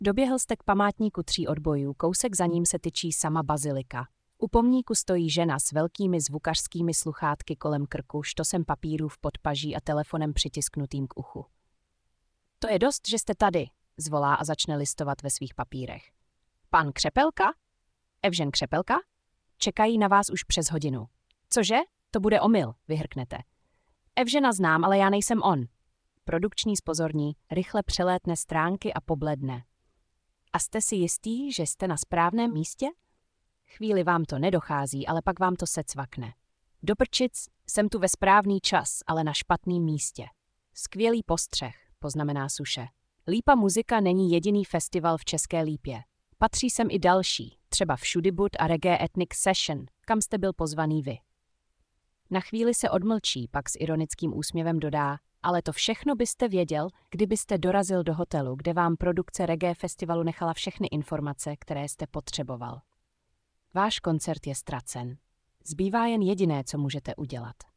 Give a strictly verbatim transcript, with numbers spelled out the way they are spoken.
Doběhl jste k památníku tří odbojů, kousek za ním se tyčí sama bazilika. U pomníku stojí žena s velkými zvukařskými sluchátky kolem krku, štosem papírů v podpaží a telefonem přitisknutým k uchu. To je dost, že jste tady, zvolá a začne listovat ve svých papírech. Pan Křepelka? Evžen Křepelka? Čekají na vás už přes hodinu. Cože? To bude omyl, vyhrknete. Evžena znám, ale já nejsem on. Produkční zpozorní, rychle přelétne stránky a pobledne. A jste si jistý, že jste na správném místě? Chvíli vám to nedochází, ale pak vám to secvakne. Do prčic, jsem tu ve správný čas, ale na špatným místě. Skvělý postřeh, poznamená Suše. Lípa muzika není jediný festival v České Lípě. Patří sem i další, třeba Všudibud a Reggae Ethnic Session, kam jste byl pozvaný vy. Na chvíli se odmlčí, pak s ironickým úsměvem dodá, ale to všechno byste věděl, kdybyste dorazil do hotelu, kde vám produkce Reggae festivalu nechala všechny informace, které jste potřeboval. Váš koncert je ztracen. Zbývá jen jediné, co můžete udělat.